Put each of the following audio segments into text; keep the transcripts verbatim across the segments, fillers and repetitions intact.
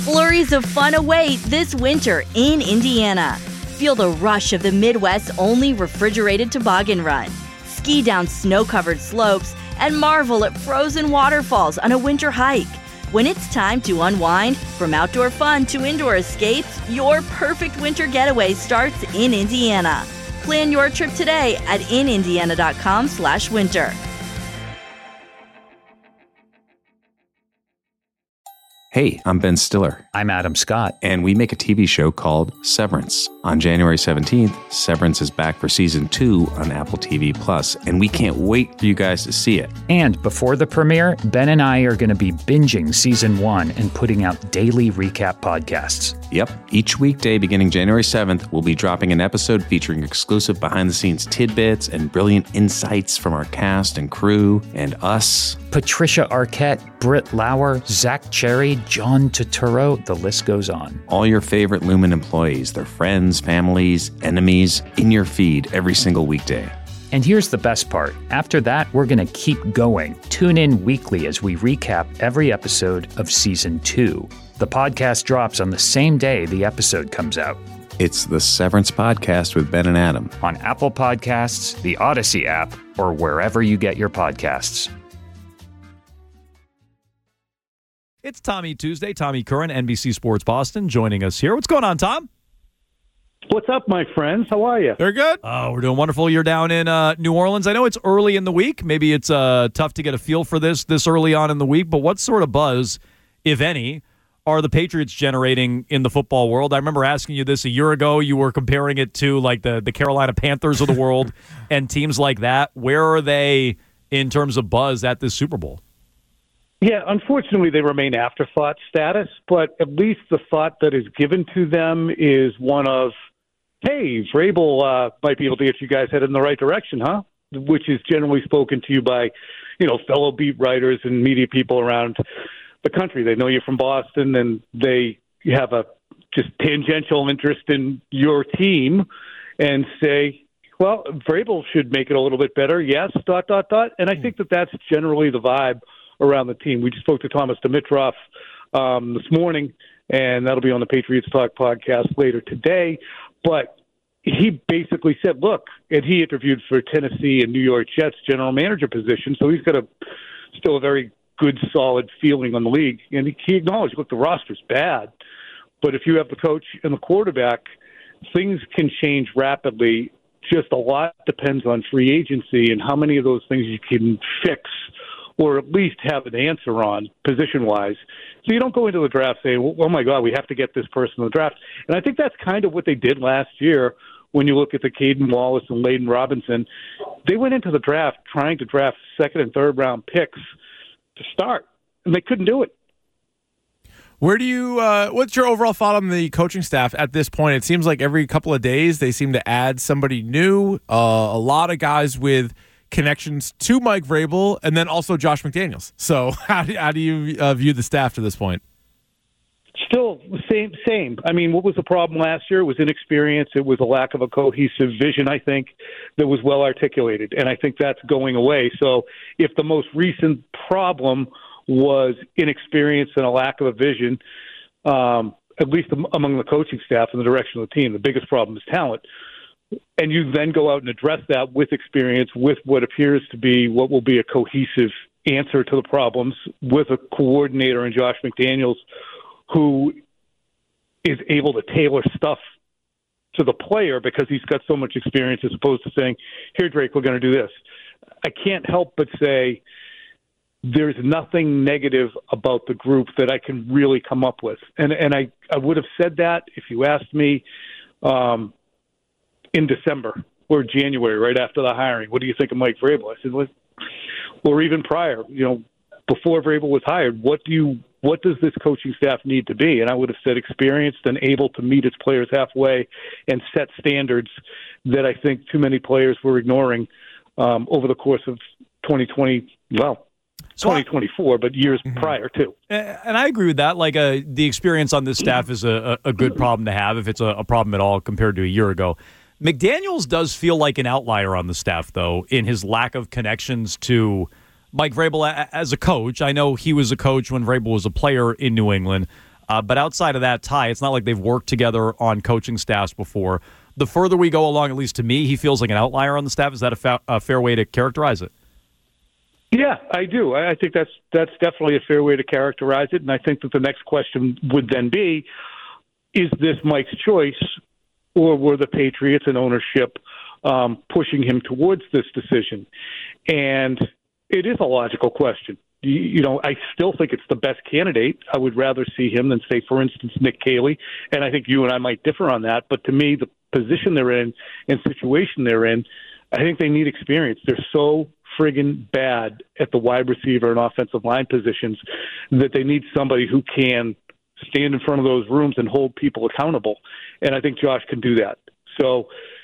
Flurries of fun await this winter in Indiana. Feel the rush of the Midwest's only refrigerated toboggan run. Ski down snow-covered slopes and marvel at frozen waterfalls on a winter hike. When it's time to unwind, from outdoor fun to indoor escapes, your perfect winter getaway starts in Indiana. Plan your trip today at in indiana dot com slash winter. Hey, I'm Ben Stiller. I'm Adam Scott. And we make a T V show called Severance. On January seventeenth, Severance is back for season two on Apple T V Plus, and we can't wait for you guys to see it. And before the premiere, Ben and I are going to be binging season one and putting out daily recap podcasts. Yep. Each weekday beginning January seventh, we'll be dropping an episode featuring exclusive behind-the-scenes tidbits and brilliant insights from our cast and crew and us. Patricia Arquette, Britt Lauer, Zach Cherry, John Turturro, the list goes on. All your favorite Lumen employees, their friends, families, enemies, in your feed every single weekday. And here's the best part. After that, we're going to keep going. Tune in weekly as we recap every episode of season two. The podcast drops on the same day the episode comes out. It's the Severance Podcast with Ben and Adam. On Apple Podcasts, the Odyssey app, or wherever you get your podcasts. It's Tommy Tuesday. Tommy Curran, N B C Sports Boston, joining us here. What's going on, Tom? What's up, my friends? How are you? They're good. Oh, we're doing wonderful. You're down in uh, New Orleans. I know it's early in the week. Maybe it's uh, tough to get a feel for this this early on in the week, but what sort of buzz, if any, are the Patriots generating in the football world? I remember asking you this a year ago. You were comparing it to like the, the Carolina Panthers of the world and teams like that. Where are they in terms of buzz at this Super Bowl? Yeah, unfortunately, they remain afterthought status, but at least the thought that is given to them is one of, hey, Vrabel uh, might be able to get you guys headed in the right direction, huh? Which is generally spoken to you by, you know, fellow beat writers and media people around the country. They know you're from Boston, and they have a just tangential interest in your team and say, well, Vrabel should make it a little bit better. Yes, dot, dot, dot. And I think that that's generally the vibe around the team. We just spoke to Thomas Dimitroff um, this morning, and that'll be on the Patriots Talk podcast later today. But he basically said, look, and he interviewed for Tennessee and New York Jets general manager position, so he's got a still a very good, solid feeling on the league. And he, he acknowledged, look, the roster's bad, but if you have the coach and the quarterback, things can change rapidly. Just a lot depends on free agency and how many of those things you can fix or at least have an answer on position-wise. So you don't go into the draft saying, oh, my God, we have to get this person in the draft. And I think that's kind of what they did last year when you look at the Caden Wallace and Layden Robinson. They went into the draft trying to draft second- and third-round picks to start, and they couldn't do it. Where do you uh, – what's your overall thought on the coaching staff at this point? It seems like every couple of days they seem to add somebody new, uh, a lot of guys with – connections to Mike Vrabel, and then also Josh McDaniels. So how do, how do you uh, view the staff to this point? Still same, same. I mean, what was the problem last year? It was inexperience. It was a lack of a cohesive vision, I think, that was well articulated, and I think that's going away. So if the most recent problem was inexperience and a lack of a vision, um, at least among the coaching staff and the direction of the team, the biggest problem is talent. And you then go out and address that with experience, with what appears to be what will be a cohesive answer to the problems, with a coordinator in Josh McDaniels who is able to tailor stuff to the player because he's got so much experience, as opposed to saying, here, Drake, we're going to do this. I can't help but say there's nothing negative about the group that I can really come up with. And and I, I would have said that if you asked me um, in December or January, right after the hiring. What do you think of Mike Vrabel? I said, well, or even prior, you know, before Vrabel was hired, what do you, what does this coaching staff need to be? And I would have said experienced and able to meet its players halfway and set standards that I think too many players were ignoring um, over the course of twenty twenty, well, twenty twenty-four, but years mm-hmm. prior too. And I agree with that. Like uh, the experience on this staff is a, a good problem to have if it's a, a problem at all compared to a year ago. McDaniels does feel like an outlier on the staff, though, in his lack of connections to Mike Vrabel as a coach. I know he was a coach when Vrabel was a player in New England. Uh, but outside of that tie, it's not like they've worked together on coaching staffs before. The further we go along, at least to me, he feels like an outlier on the staff. Is that a, fa- a fair way to characterize it? Yeah, I do. I think that's that's definitely a fair way to characterize it. And I think that the next question would then be, is this Mike's choice, or were the Patriots and ownership um, pushing him towards this decision? And it is a logical question. You, you know, I still think it's the best candidate. I would rather see him than, say, for instance, Nick Caley. And I think you and I might differ on that. But to me, the position they're in and situation they're in, I think they need experience. They're so friggin' bad at the wide receiver and offensive line positions that they need somebody who can stand in front of those rooms and hold people accountable. And I think Josh can do that. So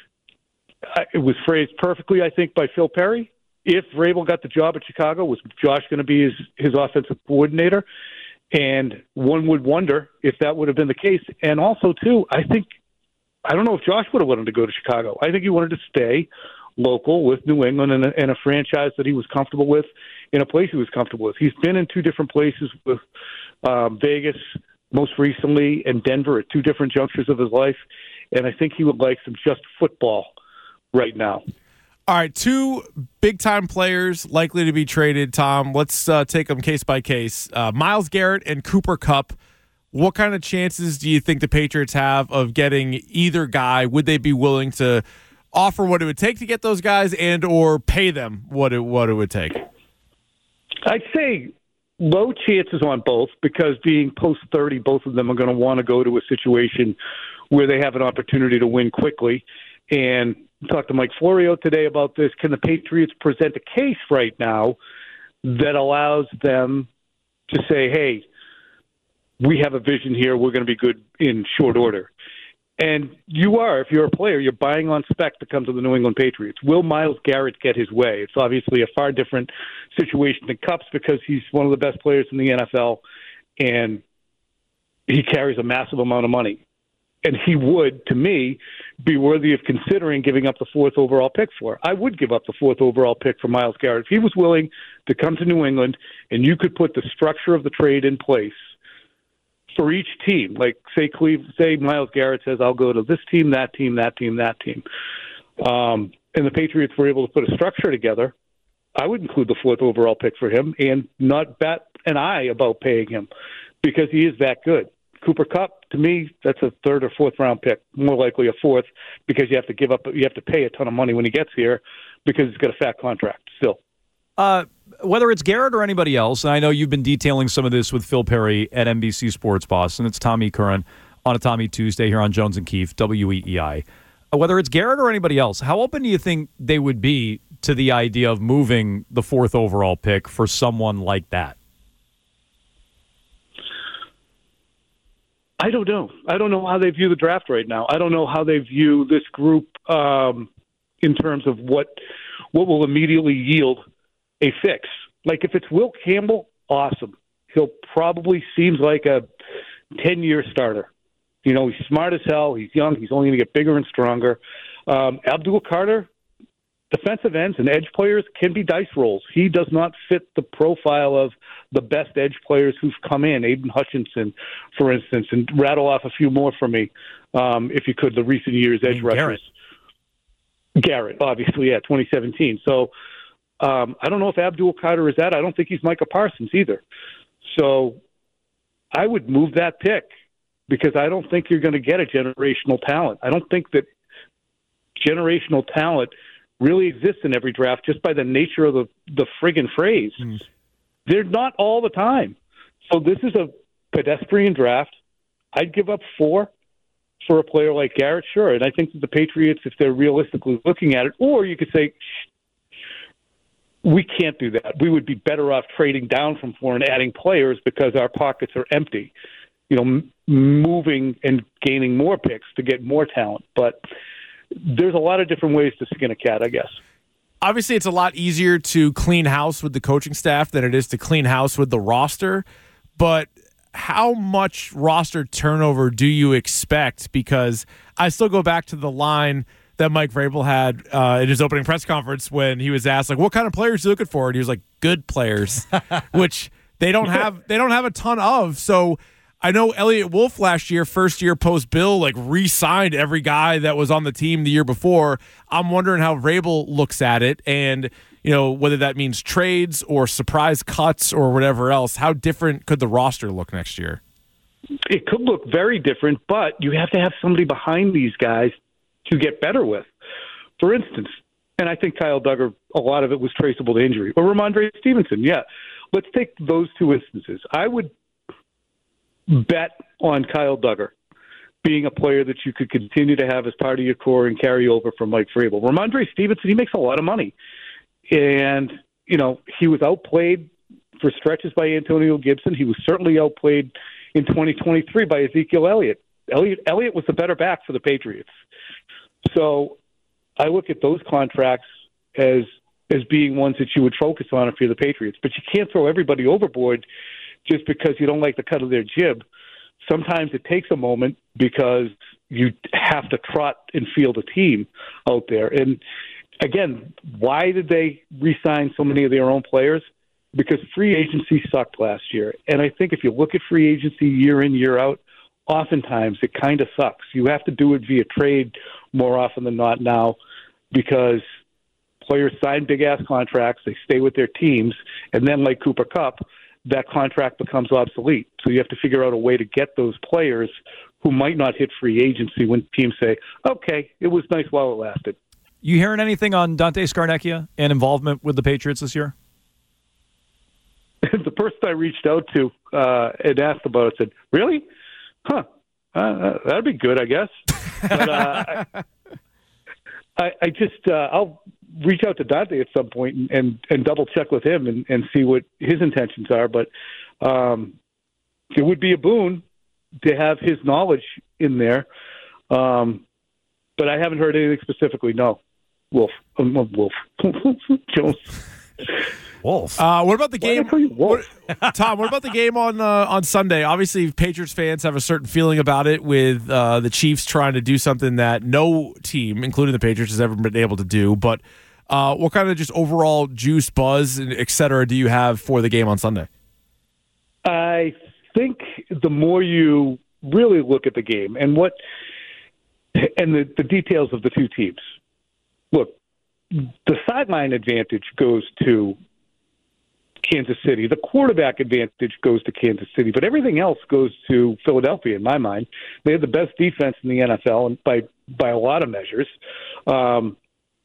uh, it was phrased perfectly, I think, by Phil Perry. If Vrabel got the job at Chicago, was Josh going to be his, his offensive coordinator? And one would wonder if that would have been the case. And also, too, I think, I don't know if Josh would have wanted to go to Chicago. I think he wanted to stay local with New England and a, and a franchise that he was comfortable with, in a place he was comfortable with. He's been in two different places with um, Vegas most recently and Denver at two different junctures of his life, and I think he would like some just football right now. All right, two big-time players likely to be traded, Tom. Let's uh, take them case by case. Uh, Myles Garrett and Cooper Kupp. What kind of chances do you think the Patriots have of getting either guy? Would they be willing to offer what it would take to get those guys and or pay them what it what it would take? I'd say low chances on both, because being post thirty, both of them are going to want to go to a situation where they have an opportunity to win quickly. And talked to Mike Florio today about this. Can the Patriots present a case right now that allows them to say, hey, we have a vision here, we're going to be good in short order? And you are, if you're a player, you're buying on spec to come to the New England Patriots. Will Myles Garrett get his way? It's obviously a far different situation than Kupp's, because he's one of the best players in the N F L, and he carries a massive amount of money. And he would, to me, be worthy of considering giving up the fourth overall pick for. I would give up the fourth overall pick for Myles Garrett. If he was willing to come to New England and you could put the structure of the trade in place for each team, like say Cleve, say Myles Garrett says, I'll go to this team, that team, that team, that team. Um, and the Patriots were able to put a structure together, I would include the fourth overall pick for him and not bat an eye about paying him, because he is that good. Cooper Kupp, to me, that's a third or fourth round pick, more likely a fourth, because you have to give up, you have to pay a ton of money when he gets here, because he's got a fat contract still. Uh, whether it's Garrett or anybody else, and I know you've been detailing some of this with Phil Perry at N B C Sports Boston. It's Tommy Curran on a Tommy Tuesday here on Jones and Keefe, W E E I. Uh, whether it's Garrett or anybody else, how open do you think they would be to the idea of moving the fourth overall pick for someone like that? I don't know. I don't know how they view the draft right now. I don't know how they view this group um, in terms of what what will immediately yield a fix. Like, if it's Will Campbell, awesome. He'll probably seems like a ten-year starter. You know, he's smart as hell. He's young. He's only going to get bigger and stronger. Um, Abdul Carter, defensive ends and edge players can be dice rolls. He does not fit the profile of the best edge players who've come in, Aiden Hutchinson, for instance, and rattle off a few more for me, um, if you could, the recent years edge rushers. Garrett. Garrett, obviously, yeah, twenty seventeen. So um, I don't know if Abdul Carter is that. I don't think he's Micah Parsons either. So I would move that pick, because I don't think you're going to get a generational talent. I don't think that generational talent really exists in every draft just by the nature of the, the friggin' phrase. Mm. They're not all the time. So this is a pedestrian draft. I'd give up four for a player like Garrett, sure. And I think that the Patriots, if they're realistically looking at it, or you could say, we can't do that. We would be better off trading down from four and adding players because our pockets are empty. You know, m- moving and gaining more picks to get more talent. But there's a lot of different ways to skin a cat, I guess. Obviously, it's a lot easier to clean house with the coaching staff than it is to clean house with the roster. But how much roster turnover do you expect? Because I still go back to the line that Mike Vrabel had uh, in his opening press conference when he was asked, like, what kind of players are you looking for? And he was like, good players, which they don't have. They don't have a ton of. So I know Elliott Wolf last year, first year post Bill, like re-signed every guy that was on the team the year before. I'm wondering how Vrabel looks at it, and you know whether that means trades or surprise cuts or whatever else. How different could the roster look next year? It could look very different, but you have to have somebody behind these guys to get better with. For instance, and I think Kyle Duggar, a lot of it was traceable to injury, or Ramondre Stevenson. Yeah, let's take those two instances. I would bet on Kyle Duggar being a player that you could continue to have as part of your core and carry over from Mike Vrabel. Ramondre Stevenson, he makes a lot of money. And, you know, he was outplayed for stretches by Antonio Gibson. He was certainly outplayed in twenty twenty-three by Ezekiel Elliott. Elliott, Elliott was the better back for the Patriots. So I look at those contracts as as being ones that you would focus on if you're the Patriots. But you can't throw everybody overboard just because you don't like the cut of their jib. Sometimes it takes a moment because you have to trot and field a team out there. And again, why did they re-sign so many of their own players? Because free agency sucked last year. And I think if you look at free agency year in, year out, oftentimes it kind of sucks. You have to do it via trade more often than not now because players sign big-ass contracts, they stay with their teams, and then like Cooper Kupp, that contract becomes obsolete. So you have to figure out a way to get those players who might not hit free agency when teams say, okay, it was nice while it lasted. You hearing anything on Dante Scarnecchia and involvement with the Patriots this year? The person I reached out to uh, and asked about it said, really? Huh. Uh, that'd be good, I guess. But uh, I, I just, uh, I'll reach out to Dante at some point and, and, and double check with him and, and see what his intentions are. But um, it would be a boon to have his knowledge in there. Um, but I haven't heard anything specifically. No. Wolf. Um, Wolf. Jones. Wolf. Uh, what about the game? What, Tom, what about the game on uh, on Sunday? Obviously, Patriots fans have a certain feeling about it with uh, the Chiefs trying to do something that no team, including the Patriots, has ever been able to do. But uh, what kind of just overall juice, buzz, and et cetera, do you have for the game on Sunday? I think the more you really look at the game and what and the, the details of the two teams, look, the sideline advantage goes to Kansas City. The quarterback advantage goes to Kansas City, but everything else goes to Philadelphia, in my mind. They have the best defense in the N F L and by by a lot of measures. Um,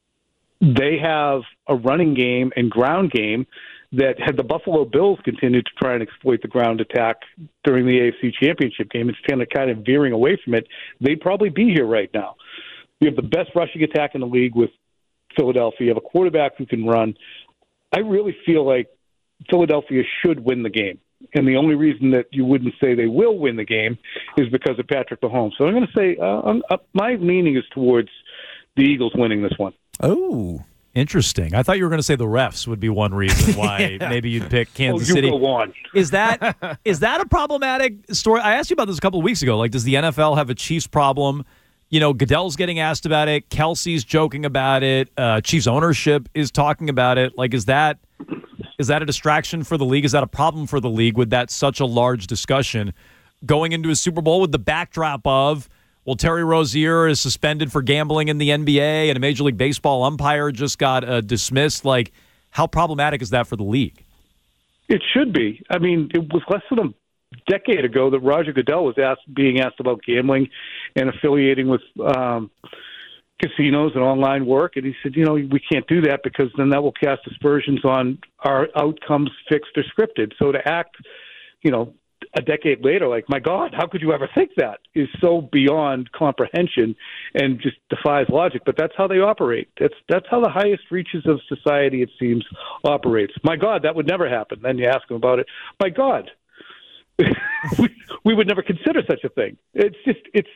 they have a running game and ground game that had the Buffalo Bills continued to try and exploit the ground attack during the A F C Championship game. It's kind of kind of veering away from it. They'd probably be here right now. You have the best rushing attack in the league with Philadelphia. You have a quarterback who can run. I really feel like Philadelphia should win the game. And the only reason that you wouldn't say they will win the game is because of Patrick Mahomes. So I'm going to say uh, I'm, uh, my leaning is towards the Eagles winning this one. Oh, interesting. I thought you were going to say the refs would be one reason why yeah. maybe you'd pick Kansas oh, you City. Go on. Is that is that a problematic story? I asked you about this a couple of weeks ago. Like, does the N F L have a Chiefs problem? You know, Goodell's getting asked about it. Kelsey's joking about it. Uh, Chiefs ownership is talking about it. Like, is that is that a distraction for the league? Is that a problem for the league with that such a large discussion going into a Super Bowl with the backdrop of, well, Terry Rozier is suspended for gambling in the N B A and a Major League Baseball umpire just got uh, dismissed. Like, how problematic is that for the league? It should be. I mean, it was less than a decade ago that Roger Goodell was asked, being asked about gambling and affiliating with um, casinos and online work. And he said, you know, we can't do that because then that will cast aspersions on our outcomes, fixed or scripted. So to act, you know, a decade later, like, my God, how could you ever think that, is so beyond comprehension and just defies logic. But that's how they operate. That's that's how the highest reaches of society, it seems, operates. My God, that would never happen. Then you ask them about it. My God, we, we would never consider such a thing. It's just, it's,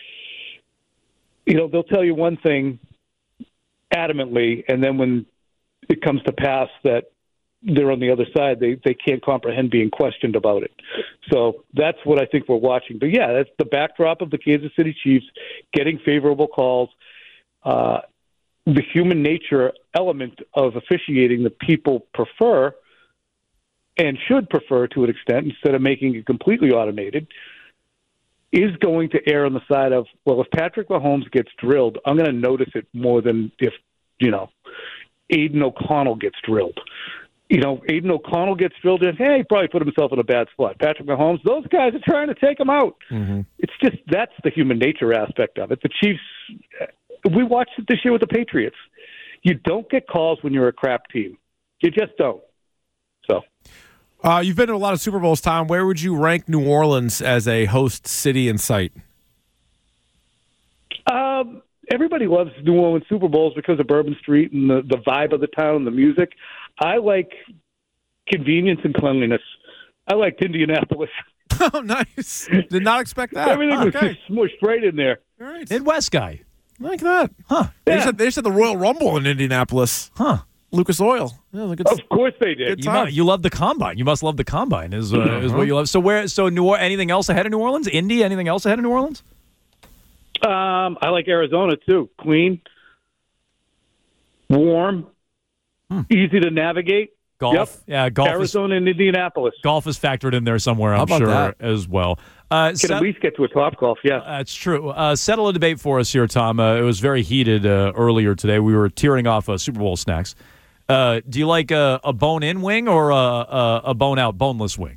you know, they'll tell you one thing adamantly, and then when it comes to pass that they're on the other side, they, they can't comprehend being questioned about it. So that's what I think we're watching. But, yeah, that's the backdrop of the Kansas City Chiefs getting favorable calls. Uh, the human nature element of officiating that people prefer and should prefer to an extent, instead of making it completely automated, is going to err on the side of, well, if Patrick Mahomes gets drilled, I'm going to notice it more than if, you know, Aiden O'Connell gets drilled. You know, Aiden O'Connell gets drilled in, hey, he probably put himself in a bad spot. Patrick Mahomes, those guys are trying to take him out. Mm-hmm. It's just, that's the human nature aspect of it. The Chiefs, we watched it this year with the Patriots. You don't get calls when you're a crap team. You just don't. So, uh, you've been to a lot of Super Bowls, Tom. Where would you rank New Orleans as a host city and site? Um, everybody loves New Orleans Super Bowls because of Bourbon Street and the, the vibe of the town, the music. I like convenience and cleanliness. I liked Indianapolis. Oh, nice. Did not expect that. Everything was Okay. just smushed right in there. All right. Midwest guy. Like that. Huh. They, Yeah. just had, they just had the Royal Rumble in Indianapolis. Huh. Lucas Oil. Yeah, look at Of course they did. Good You, time. mu- you love the combine. You must love the combine. Is uh, is what you love. So where? So New or- anything else ahead of New Orleans? Indy? Anything else ahead of New Orleans? Um, I like Arizona, too. Clean, warm, easy to navigate. Golf. Yep. Yeah, golf. Is, Arizona and Indianapolis. golf is factored in there somewhere. I'm How about sure that? as well. Uh, Can set- at least get to a top golf, yes. That's true. Uh, settle a debate for us here, Tom. Uh, it was very heated uh, earlier today. We were tearing off uh, Super Bowl snacks. Uh, do you like a, a bone-in wing or a, a, a bone-out, boneless wing?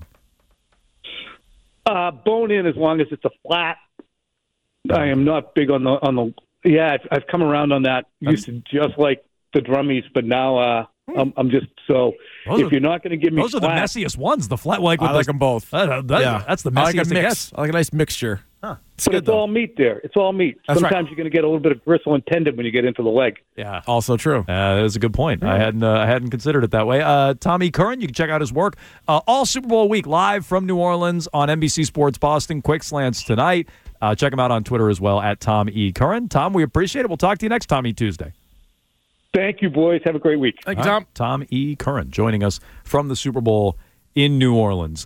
Uh, bone in as long as it's a flat. I am not big on the on the. Yeah, I've, I've come around on that. Used to just like the drummies, but now uh, I'm, I'm just so. Those if are- you're not going to give me Those are the flat, messiest ones. The flat, like with I like the- them both. Uh, that- yeah. That's the I like messiest a it mix. gets. I like a nice mixture. Huh. It's but good, it's though. all meat there. It's all meat. That's right. Sometimes you're going to get a little bit of gristle and tendon when you get into the leg. Yeah. Also true. Uh, that's a good point. I hadn't uh, I hadn't considered it that way. Uh, Tommy Curran, you can check out his work uh, all Super Bowl week live from New Orleans on N B C Sports Boston. Quick slants tonight. Uh, check him out on Twitter as well at Tom E. Curran. Tom, we appreciate it. We'll talk to you next Tommy Tuesday. Thank you, boys. Have a great week. Thank you, All Tom. right. Tom E. Curran joining us from the Super Bowl in New Orleans.